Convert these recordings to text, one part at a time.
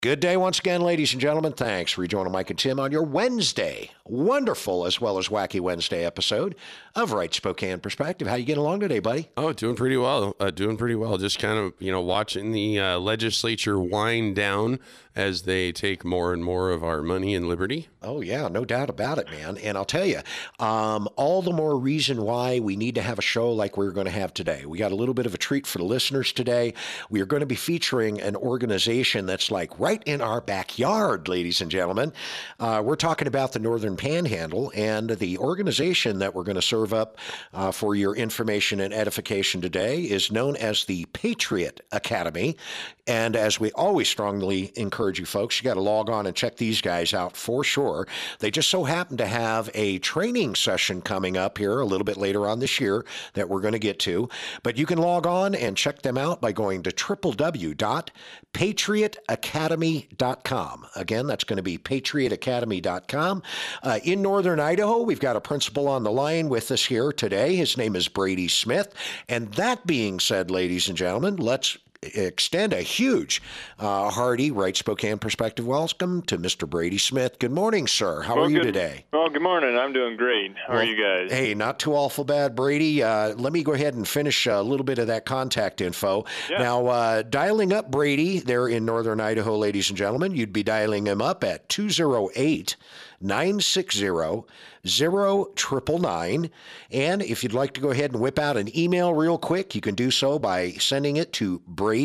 Good day once again, ladies and gentlemen. Thanks for rejoining Mike and Tim on your Wednesday, wonderful as well as wacky Wednesday episode of Right Spokane Perspective. How you getting along today, buddy? Oh, doing pretty well. Just kind of, watching the legislature wind down as they take more and more of our money and liberty. Oh, yeah, no doubt about it, man. And I'll tell you, all the more reason why we need to have a show like we're going to have today. We got a little bit of a treat for the listeners today. We are going to be featuring an organization that's like right in our backyard, ladies and gentlemen. We're talking about the Northern Panhandle, and the organization that we're going to serve up for your information and edification today is known as the Patriot Academy. And as we always strongly encourage you folks, you got to log on and check these guys out for sure. They just so happen to have a training session coming up here a little bit later on this year that we're going to get to. But you can log on and check them out by going to www.patriotacademy.com. Again, that's going to be patriotacademy.com. In Northern Idaho, we've got a principal on the line with us here today. His name is Brady Smith. And that being said, ladies and gentlemen, let's extend a huge, hearty Right Spokane Perspective welcome to Mr. Brady Smith. Good morning, sir. How are you today? Well, good morning. I'm doing great. How are you guys? Hey, not too awful bad, Brady. Let me go ahead and finish a little bit of that contact info. Yeah. Now, dialing up Brady there in Northern Idaho, ladies and gentlemen, you'd be dialing him up at 208-960-0999. And if you'd like to go ahead and whip out an email real quick, you can do so by sending it to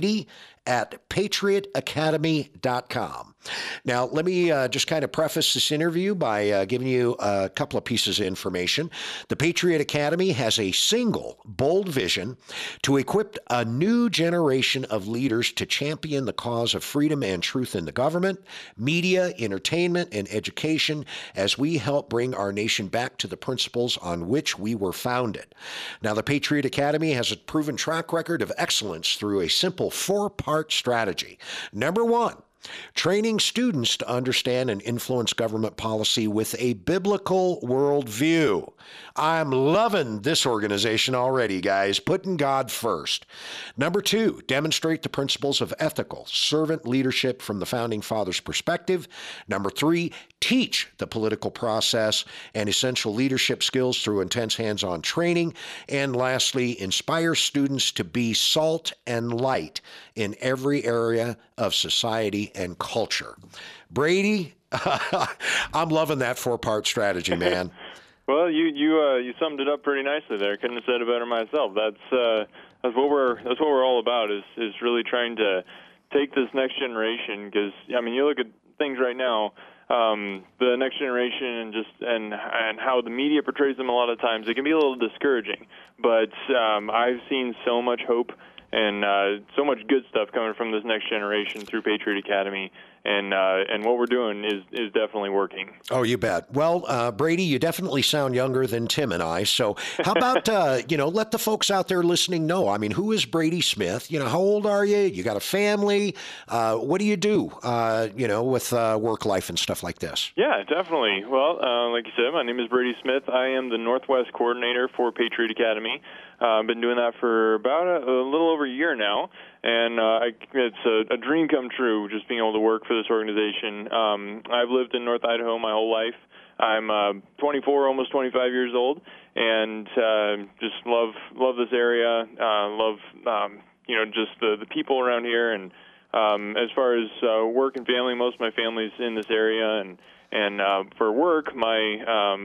Brady@patriotacademy.com. Now, let me just kind of preface this interview by giving you a couple of pieces of information. The Patriot Academy has a single, bold vision to equip a new generation of leaders to champion the cause of freedom and truth in the government, media, entertainment, and education as we help bring our nation back to the principles on which we were founded. Now, the Patriot Academy has a proven track record of excellence through a simple four-part strategy. Number one, training students to understand and influence government policy with a biblical worldview. I'm loving this organization already, guys, putting God first. Number two, demonstrate the principles of ethical servant leadership from the Founding Fathers' perspective. Number three, teach the political process and essential leadership skills through intense hands-on training. And lastly, inspire students to be salt and light in every area of society and culture. Brady, I'm loving that four-part strategy, man. Well, you summed it up pretty nicely there. Couldn't have said it better myself. That's what we're all about is really trying to take this next generation, because you look at things right now. The next generation and how the media portrays them a lot of times, it can be a little discouraging. But I've seen so much hope and so much good stuff coming from this next generation through Patriot Academy, and what we're doing is definitely working. Oh, you bet. Well, Brady, you definitely sound younger than Tim and I. So how about, let the folks out there listening know. I mean, who is Brady Smith? How old are you? You got a family? What do you do, with work life and stuff like this? Yeah, definitely. Well, like you said, my name is Brady Smith. I am the Northwest coordinator for Patriot Academy. I've been doing that for about a little over a year now, and it's a dream come true just being able to work for this organization. I've lived in North Idaho my whole life. I'm 24, almost 25 years old, and just love this area. Love just the people around here, and as far as work and family, most of my family's in this area, and for work, my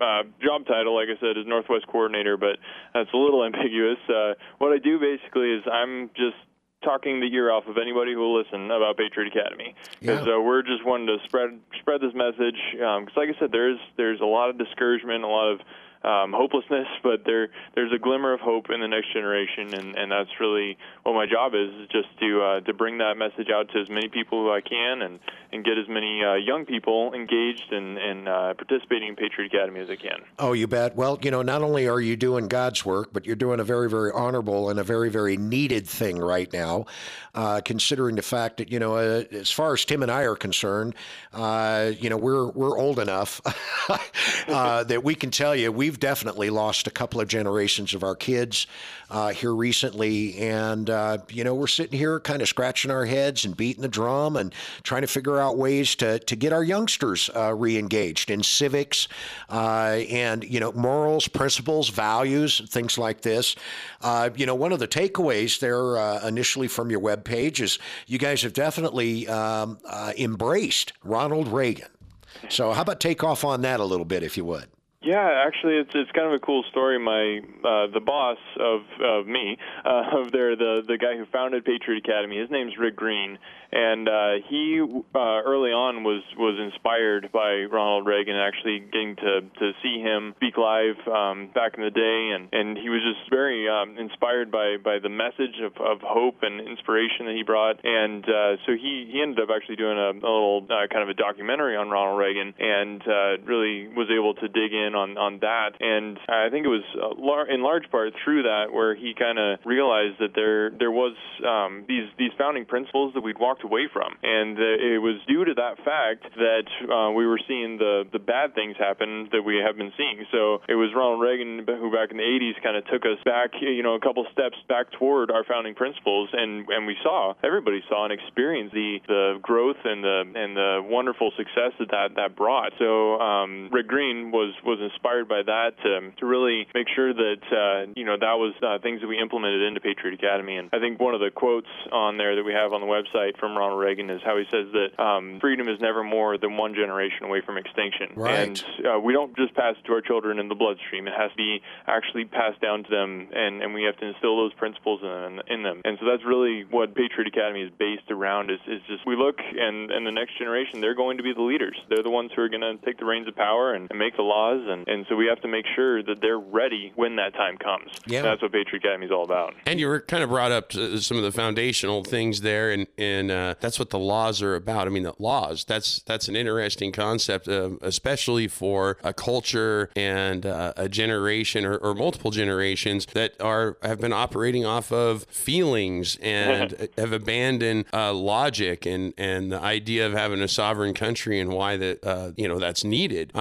job title, like I said, is Northwest Coordinator, but that's a little ambiguous. What I do basically is I'm just talking the ear off of anybody who will listen about Patriot Academy, because we're just wanting to spread this message. Because, like I said, there's a lot of discouragement, a lot of hopelessness, but there's a glimmer of hope in the next generation, and that's really what my job is just to bring that message out to as many people who I can, and get as many young people engaged and participating in Patriot Academy as I can. Oh, you bet. Well, not only are you doing God's work, but you're doing a very, very honorable and a very, very needed thing right now, considering the fact that, as far as Tim and I are concerned, we're old enough that we can tell you we we've definitely lost a couple of generations of our kids here recently. And, we're sitting here kind of scratching our heads and beating the drum and trying to figure out ways to get our youngsters re-engaged in civics and, morals, principles, values, things like this. One of the takeaways there initially from your webpage is you guys have definitely embraced Ronald Reagan. So how about take off on that a little bit, if you would? Yeah, actually, it's kind of a cool story. My the boss of me, the guy who founded Patriot Academy, his name's Rick Green, and he early on was inspired by Ronald Reagan, actually getting to see him speak live back in the day, and he was just very inspired by the message of hope and inspiration that he brought, and so he ended up actually doing a little kind of a documentary on Ronald Reagan, and really was able to dig in on that, and I think it was in large part through that where he kind of realized that there was these founding principles that we'd walked away from, and it was due to that fact that we were seeing the bad things happen that we have been seeing. So it was Ronald Reagan who back in the 80s kind of took us back, a couple steps back toward our founding principles, and everybody saw and experienced the growth and the wonderful success that brought. So Rick Green was inspired by that to really make sure that that was things that we implemented into Patriot Academy. And I think one of the quotes on there that we have on the website from Ronald Reagan is how he says that freedom is never more than one generation away from extinction. Right. And we don't just pass it to our children in the bloodstream. It has to be actually passed down to them, and we have to instill those principles in them. And so that's really what Patriot Academy is based around, is just we look, and the next generation, they're going to be the leaders. They're the ones who are going to take the reins of power and make the laws, and so we have to make sure that they're ready when that time comes. Yeah. That's what Patriot Academy is all about. And you were kind of brought up to some of the foundational things there, and that's what the laws are about. I mean, the laws, that's an interesting concept, especially for a culture and a generation or multiple generations that have been operating off of feelings and have abandoned logic and the idea of having a sovereign country and why that's needed.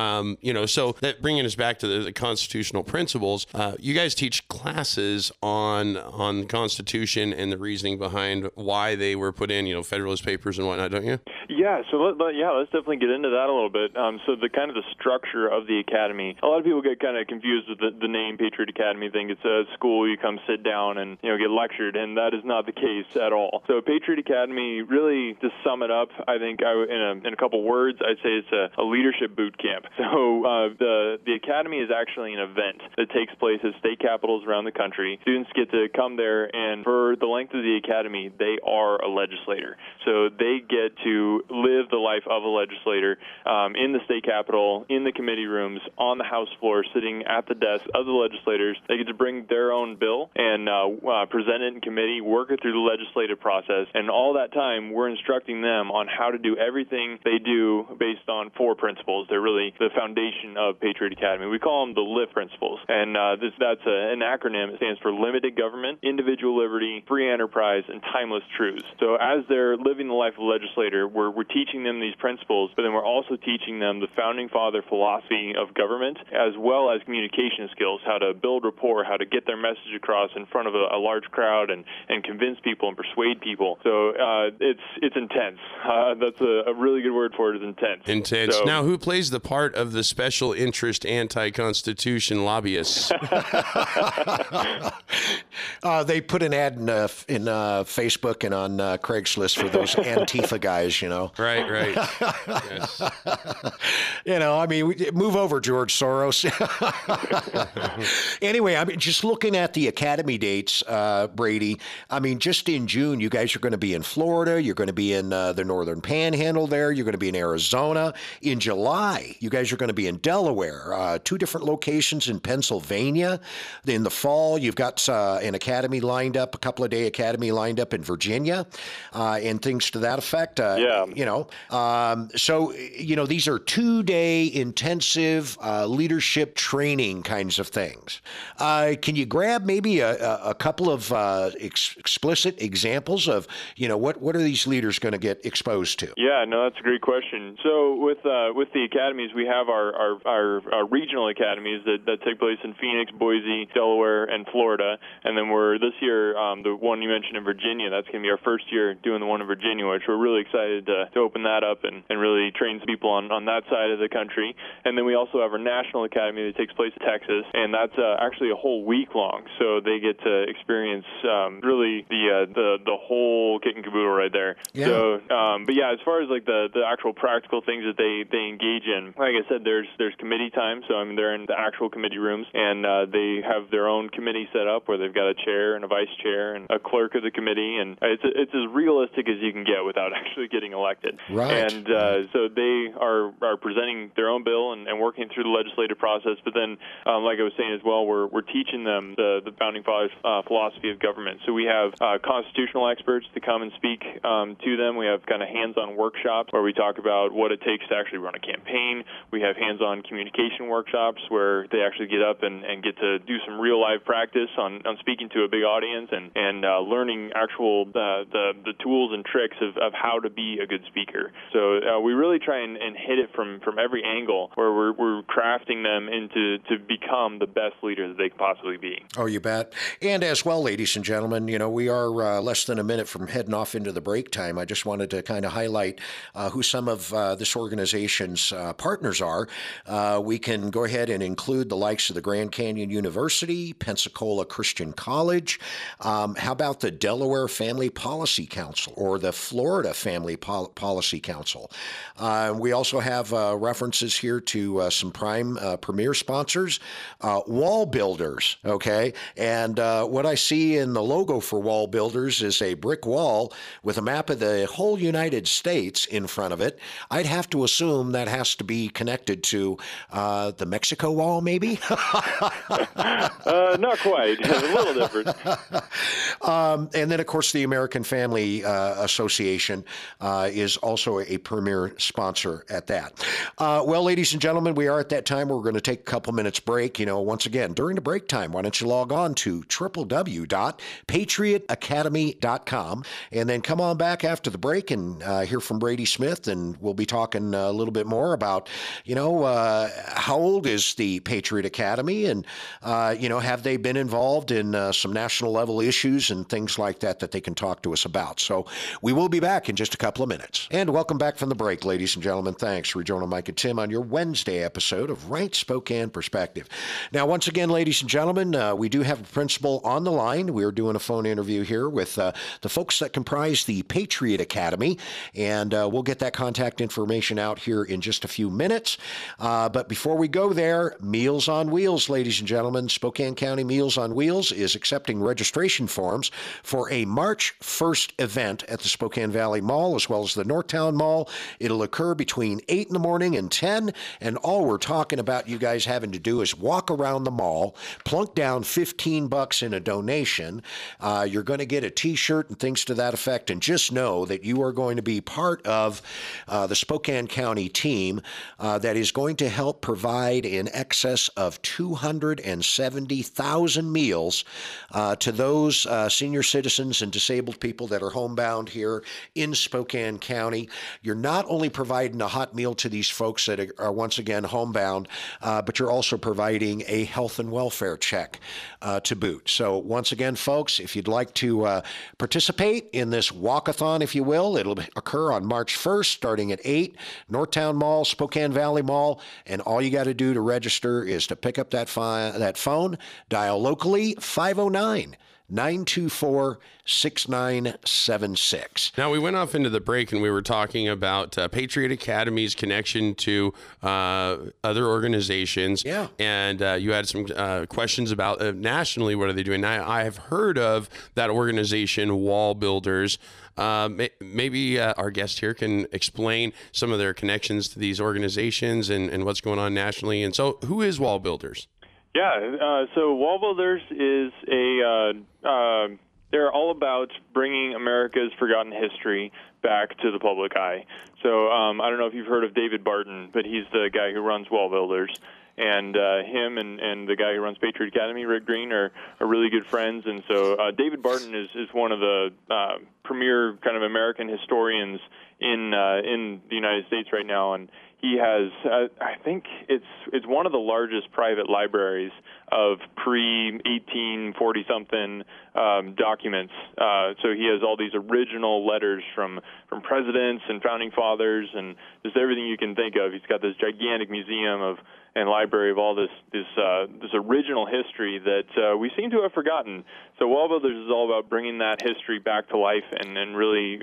So that bringing us back to the constitutional principles, you guys teach classes on the Constitution and the reasoning behind why they were put in, Federalist Papers and whatnot, don't you? Yeah, so let's definitely get into that a little bit. So the kind of the structure of the academy, a lot of people get kind of confused with the name Patriot Academy. Think it's a school you come sit down and get lectured, and that is not the case at all. So Patriot Academy, really to sum it up, I think in a couple words, I'd say it's a leadership boot camp. So the academy is actually an event that takes place at state capitals around the country. Students get to come there, and for the length of the academy, they are a legislator. So they get to live the life of a legislator in the state capitol, in the committee rooms, on the House floor, sitting at the desk of the legislators. They get to bring their own bill and present it in committee, work it through the legislative process, and all that time we're instructing them on how to do everything they do based on 4 principles. They're really the foundation of Patriot Academy. We call them the LIFT principles, and that's an acronym. It stands for limited government, individual liberty, free enterprise, and timeless truths. So as they're living the life of a legislator, we're teaching them these principles, but then we're also teaching them the founding father philosophy of government, as well as communication skills, how to build rapport, how to get their message across in front of a large crowd and convince people and persuade people. So it's intense. That's a really good word for it, is intense. Intense. So, now, who plays the part of the special interest anti-Constitution lobbyists? They put an ad in Facebook and on Craigslist for those Antifa guys, Right. Yes. Move over, George Soros. Anyway, just looking at the academy dates, Brady, just in June, you guys are going to be in Florida. You're going to be in the Northern Panhandle there. You're going to be in Arizona. In July, you guys are going to be in Delaware, 2 different locations in Pennsylvania. In the fall, you've got an academy lined up, a couple-of-day academy lined up in Virginia, and things to that effect. So, these are 2-day intensive leadership training kinds of things. Can you grab maybe a couple of explicit examples of, what are these leaders going to get exposed to? Yeah, no, that's a great question. So with the academies, we have our regional academies that take place in Phoenix, Boise, Delaware, and Florida. And then this year, the one you mentioned in Virginia, that's going to be our first year doing the one in Virginia, which we're really excited to open that up and really train people on that side of the country. And then we also have our national academy that takes place in Texas, and that's actually a whole week long. So they get to experience really the whole kit and caboodle right there. Yeah. So, but yeah, as far as like the actual practical things that they engage in, like I said, there's committee time. So I mean, they're in the actual committee rooms, and they have their own committee set up where they've got a chair and a vice chair and a clerk of the committee, and it's as realistic as you can get without actually getting elected. Right. And so they are presenting their own bill and working through the legislative process. But then, like I was saying as well, we're teaching them the Founding Fathers' philosophy of government. So we have constitutional experts to come and speak to them. We have kind of hands-on workshops where we talk about what it takes to actually run a campaign. We have hands-on communication workshops where they actually get up and get to do some real-life practice on speaking to a big audience and learning actual the tools and tricks of how to be a good speaker. So we really try and hit it from every angle where we're crafting them to become the best leader that they can possibly be. Oh, you bet. And as well, ladies and gentlemen, we are less than a minute from heading off into the break time. I just wanted to kind of highlight who some of this organization's partners are. We can go ahead and include the likes of the Grand Canyon University, Pensacola Christian College. How about the Delaware Family Policy Council or the Florida Family Policy Council? We also have references here to some premier sponsors, Wall Builders, okay? And what I see in the logo for Wall Builders is a brick wall with a map of the whole United States in front of it. I'd have to assume that has to be connected to the Mexico Wall, maybe? Not quite. A little different. And then, of course, the American Family Association is also a premier sponsor at that. Well, ladies and gentlemen, we are at that time where we're going to take a couple minutes break. Once again, during the break time, why don't you log on to www.patriotacademy.com and then come on back after the break and hear from Brady Smith, and we'll be talking a little bit more about, how old is the Patriot Academy, and, have they been involved in some national level issues and things like that they can talk to us about. So we will be back in just a couple of minutes. And welcome back from the break, ladies and gentlemen. Thanks for joining Mike and Tim on your Wednesday episode of Right Spokane Perspective. Now, once again, ladies and gentlemen, we do have a principal on the line. We're doing a phone interview here with the folks that comprise the Patriot Academy, and we'll get that contact information out here in just a few minutes. But before we go there, Meals on Wheels, ladies and gentlemen. Spokane County Meals on Wheels is accepting registration forms for a March 1st event at the Spokane Valley Mall as well as the Northtown Mall. It'll occur between 8 in the morning and 10, and all we're talking about you guys having to do is walk around the mall, plunk down $15 in a donation. You're going to get a T-shirt and things to that effect, and just know that you are going to be part of the Spokane County team that is going to help provide in excess of 270,000 meals to those senior citizens and disabled people that are homebound here in Spokane County. You're not only providing a hot meal to these folks that are once again homebound, but you're also providing a health and welfare check to boot. So once again, folks, if you'd like to participate in this walkathon, if you will, it'll occur on March 1st, starting at 8, Northtown Mall, Spokane Valley Mall, and all you got to do to register is to pick up that phone, dial locally 509-924-6976. Now, we went off into the break and we were talking about Patriot Academy's connection to other organizations. Yeah. And you had some questions about nationally, what are they doing? Now, I have heard of that organization, Wall Builders. Maybe our guest here can explain some of their connections to these organizations and what's going on nationally. And so who is Wall Builders? Yeah, so Wall Builders is they're all about bringing America's forgotten history back to the public eye. So I don't know if you've heard of David Barton, but he's the guy who runs Wall Builders. And him and the guy who runs Patriot Academy, Rick Green, are really good friends. And so David Barton is one of the premier kind of American historians in the United States right now. And he has, I think it's one of the largest private libraries of pre-1840-something documents. So he has all these original letters from presidents and founding fathers and just everything you can think of. He's got this gigantic museum and library of all this original history that we seem to have forgotten. So Wall Builders is all about bringing that history back to life and really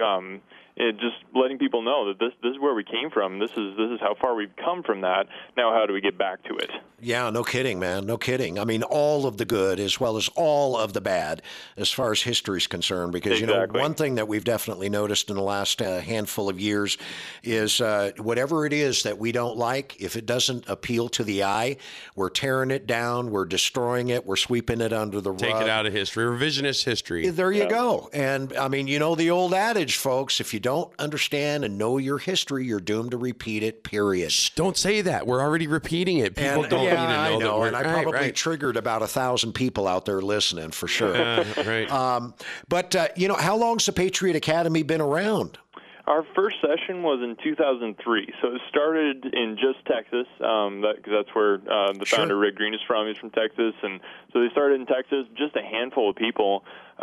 just letting people know that this is where we came from. This is how far we've come from that. Now, how do we get back to it? Yeah, no kidding, man. No kidding. I mean, all of the good as well as all of the bad as far as history is concerned. Because, Exactly. one thing that we've definitely noticed in the last handful of years is whatever it is that we don't like, if it doesn't appeal to the eye, we're tearing it down, we're destroying it, we're sweeping it under the rug. Take it out of history, revisionist history. There you go. And, I mean, the old adage, folks, if you don't understand and know your history, you're doomed to repeat it, period. Shh, don't say that. We're already repeating it. People don't need to know I know, that we're and I right, probably right. triggered about 1,000 people out there listening for sure. Right. But how long's the Patriot Academy been around? Our first session was in 2003, so it started in just Texas, because that's where the founder, Rick Green, is from. He's from Texas, and so they started in Texas, just a handful of people,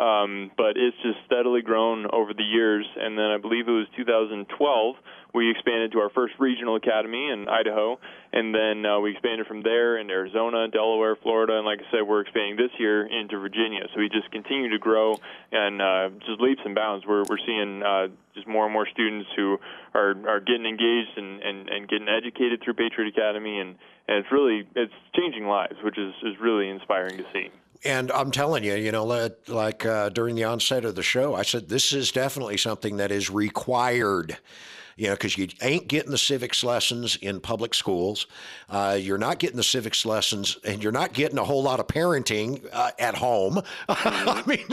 but it's just steadily grown over the years, and then I believe it was 2012, we expanded to our first regional academy in Idaho, and then we expanded from there into Arizona, Delaware, Florida, and like I said, we're expanding this year into Virginia. So we just continue to grow, and just leaps and bounds. We're seeing just more and more students who are getting engaged and getting educated through Patriot Academy, and it's changing lives, which is really inspiring to see. And I'm telling you, like during the onset of the show, I said this is definitely something that is required. Because you ain't getting the civics lessons in public schools. You're not getting the civics lessons, and you're not getting a whole lot of parenting at home. I mean,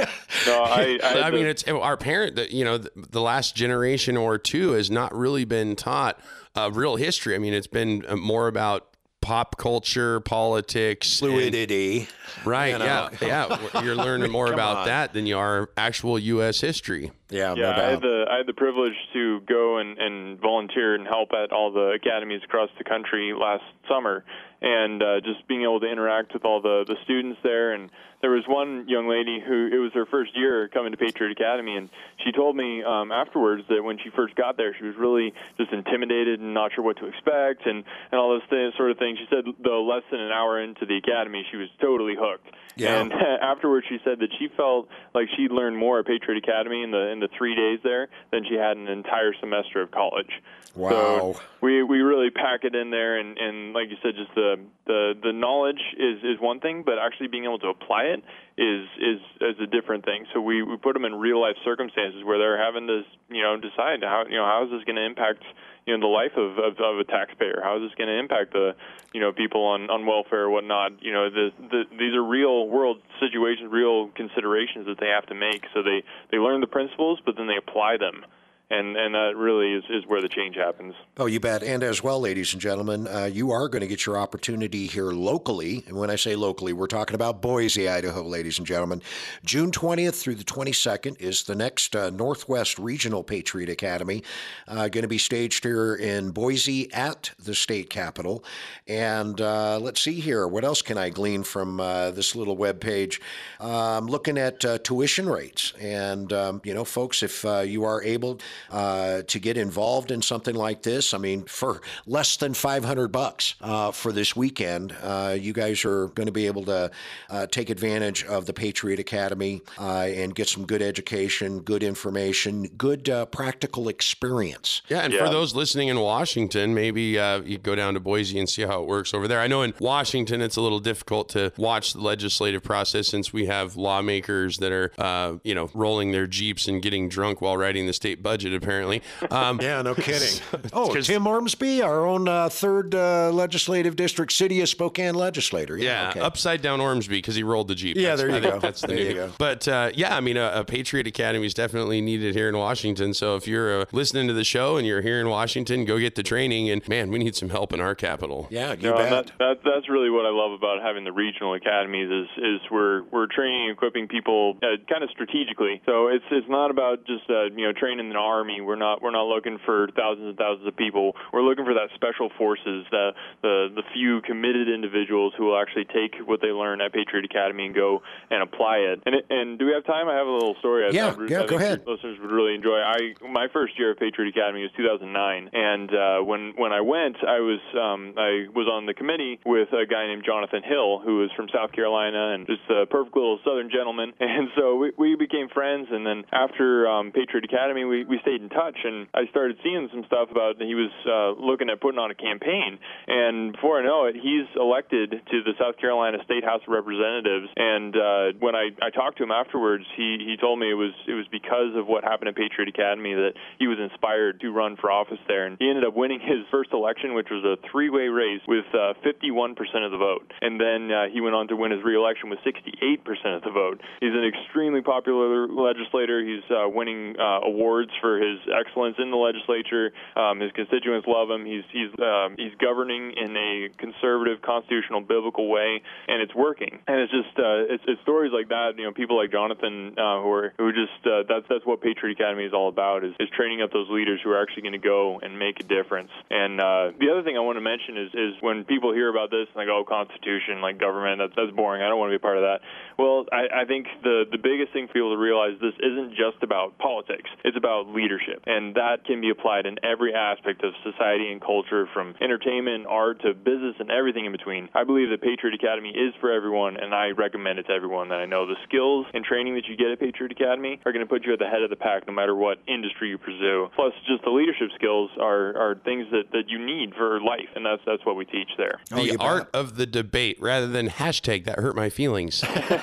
I mean, it's our parent. The last generation or two has not really been taught real history. I mean, it's been more about pop culture, politics, fluidity. Right. Yeah. You're learning more about that than you are actual U.S. history. Yeah. No I doubt. had the privilege to go and volunteer and help at all the academies across the country last summer, and just being able to interact with all the students there. And there was one young lady who, it was her first year coming to Patriot Academy, and she told me afterwards that when she first got there, she was really just intimidated and not sure what to expect and all this sort of thing. She said, though, less than an hour into the academy, she was totally hooked. Yeah. And afterwards, she said that she felt like she'd learned more at Patriot Academy in the 3 days there than she had an entire semester of college. Wow. So we really pack it in there, and like you said, just the knowledge is one thing, but actually being able to apply it is a different thing. So we put them in real life circumstances where they're having to decide how is this going to impact the life of a taxpayer? How is this going to impact the people on welfare or whatnot? These are real world situations, real considerations that they have to make. So they learn the principles, but then they apply them. And that really is where the change happens. Oh, you bet. And as well, ladies and gentlemen, you are going to get your opportunity here locally. And when I say locally, we're talking about Boise, Idaho, ladies and gentlemen. June 20th through the 22nd is the next Northwest Regional Patriot Academy, going to be staged here in Boise at the state capitol. And let's see here. What else can I glean from this little webpage? Looking at tuition rates. And, folks, if you are able to get involved in something like this, I mean, for less than $500 for this weekend, you guys are going to be able to take advantage of the Patriot Academy and get some good education, good information, good practical experience. Yeah, and for those listening in Washington, maybe you go down to Boise and see how it works over there. I know in Washington it's a little difficult to watch the legislative process since we have lawmakers that are, rolling their Jeeps and getting drunk while writing the state budget budget, apparently. Yeah, no kidding. Tim Ormsby, our own 3rd Legislative District, City of Spokane legislator. Yeah, okay. Upside down Ormsby because he rolled the Jeep. Yeah, there you go. That's the there new. You go. But yeah, I mean, a Patriot Academy is definitely needed here in Washington. So if you're listening to the show and you're here in Washington, go get the training. And man, we need some help in our capital. Yeah, you bet. That's really what I love about having the regional academies is we're training and equipping people kind of strategically. So it's not about just training an army. We're not looking for thousands and thousands of people. We're looking for that special forces, the few committed individuals who will actually take what they learn at Patriot Academy and go and apply it. And do we have time? I have a little story. I go ahead. Listeners would really enjoy. My first year at Patriot Academy was 2009, and when I went, I was on the committee with a guy named Jonathan Hill, who was from South Carolina and just a perfect little Southern gentleman. And so we became friends. And then after Patriot Academy, we stayed in touch, and I started seeing some stuff about he was looking at putting on a campaign. And before I know it, he's elected to the South Carolina State House of Representatives. And when I talked to him afterwards, he told me it was because of what happened at Patriot Academy that he was inspired to run for office there. And he ended up winning his first election, which was a 3-way race with 51% of the vote. And then he went on to win his re-election with 68% of the vote. He's an extremely popular legislator. He's winning awards for his excellence in the legislature. His constituents love him. He's governing in a conservative, constitutional, biblical way, and it's working. And it's just it's stories like that. People like Jonathan who just that's what Patriot Academy is all about is training up those leaders who are actually going to go and make a difference. And the other thing I want to mention is when people hear about this and they go, Constitution, like government, that's boring. I don't want to be a part of that. Well, I think the biggest thing for people to realize this isn't just about politics. It's about leadership, and that can be applied in every aspect of society and culture, from entertainment, art, to business, and everything in between. I believe that Patriot Academy is for everyone, and I recommend it to everyone that I know. The skills and training that you get at Patriot Academy are going to put you at the head of the pack no matter what industry you pursue. Plus, just the leadership skills are things that you need for life, and that's what we teach there. The art of the debate rather than hashtag that hurt my feelings.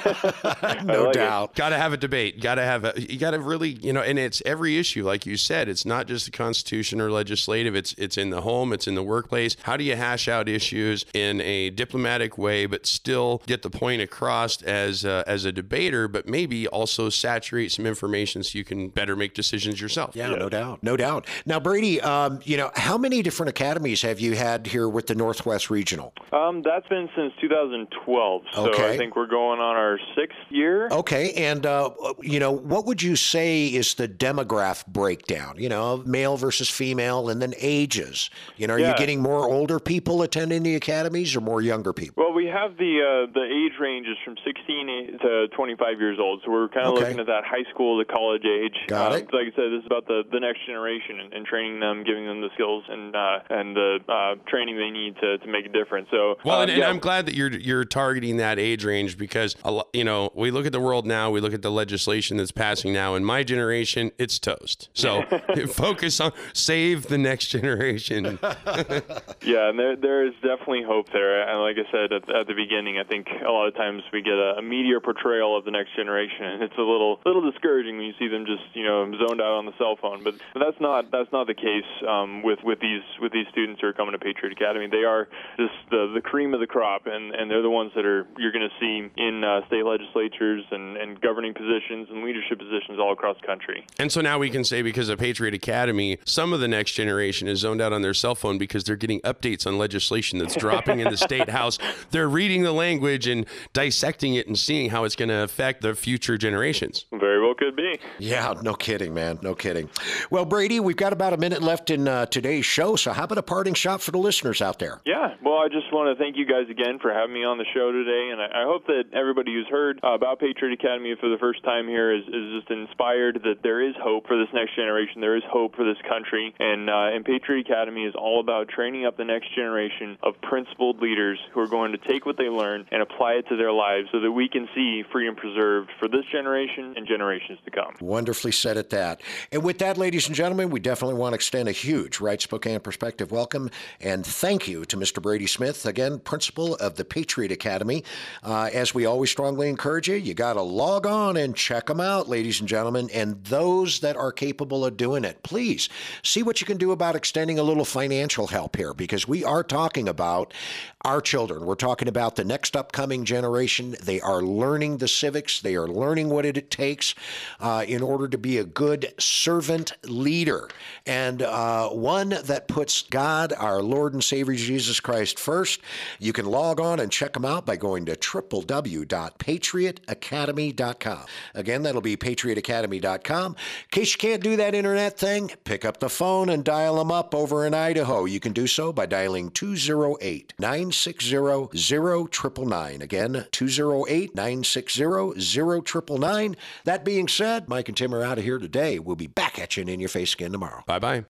No doubt. Got to have a debate. You got to really, and it's every issue. Like you said, it's not just the Constitution or legislative. It's in the home. It's in the workplace. How do you hash out issues in a diplomatic way, but still get the point across as a debater, but maybe also saturate some information so you can better make decisions yourself? Yeah, no doubt. No doubt. Now, Brady, how many different academies have you had here with the Northwest Regional? That's been since 2012. So Okay. I think we're going on our 6th year. Okay, and what would you say is the demographic breakdown? Male versus female, and then ages. Are you getting more older people attending the academies or more younger people? Well, we have the age ranges from 16 to 25 years old, so we're kind of looking at that high school to college age. Got it. Like I said, this is about the next generation and training them, giving them the skills and the training they need to make a difference. So, and I'm glad that you're targeting that age range because we look at the world now, we look at the legislation that's passing now. In my generation, it's toast. So focus on save the next generation. Yeah, and there is definitely hope there. And like I said at the beginning, I think a lot of times we get a media portrayal of the next generation, and it's a little discouraging when you see them just zoned out on the cell phone. But that's not the case with these students who are coming to Patriot Academy. They are just the cream of the crop, and they're the ones that you're going to see in state legislatures and governing positions and leadership positions all across the country. And so now we can say, because of Patriot Academy, some of the next generation is zoned out on their cell phone because they're getting updates on legislation that's dropping in the state house. They're reading the language and dissecting it and seeing how it's going to affect the future generations. Very well could be. Yeah, no kidding, man. No kidding. Well, Brady, we've got about a minute left in today's show, so how about a parting shot for the listeners out there? Yeah, well, I just want to thank you guys again for having me on the show today, and I hope that everybody who's heard about Patriot Academy for the first time here is just inspired that there is hope for this next generation. There is hope for this country, and Patriot Academy is all about training up the next generation of principled leaders who are going to take what they learn and apply it to their lives so that we can see freedom preserved for this generation and generations generations to come. Wonderfully said at that. And with that, ladies and gentlemen, we definitely want to extend a huge Right Spokane Perspective welcome and thank you to Mr. Brady Smith, again, principal of the Patriot Academy. As we always strongly encourage you got to log on and check them out, ladies and gentlemen. And those that are capable of doing it, please see what you can do about extending a little financial help here, because we are talking about our children. We're talking about the next upcoming generation. They are learning the civics. They are learning what it takes in order to be a good servant leader, and one that puts God, our Lord and Savior Jesus Christ, first. You can log on and check them out by going to www.patriotacademy.com. Again, that'll be patriotacademy.com. In case you can't do that internet thing, pick up the phone and dial them up over in Idaho. You can do so by dialing 208-960-0999. Again, 208-960-0999. That being said, Mike and Tim are out of here today. We'll be back at you and in your face again tomorrow. Bye-bye.